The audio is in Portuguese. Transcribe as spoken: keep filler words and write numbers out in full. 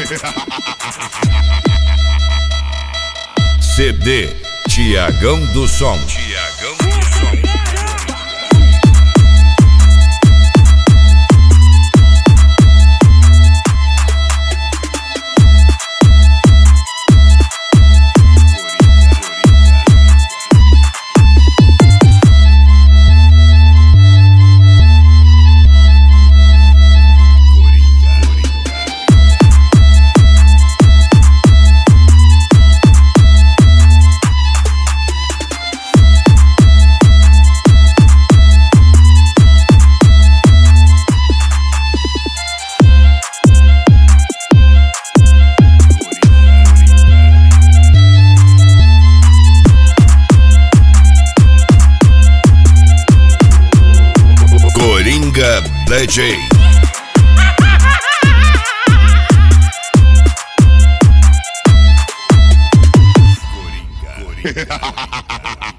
C D Tiagão do Som. Tiagão do Som. Coringa D J. Coringa. Coringa.